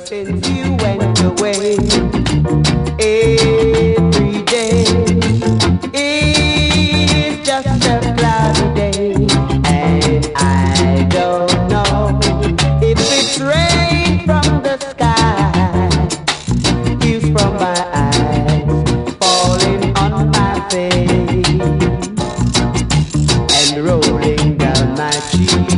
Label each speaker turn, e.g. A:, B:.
A: since you went away. Every day is just a cloudy day, and I don't know if it's rain from the sky, tears from my eyes falling on my face and rolling down my cheek.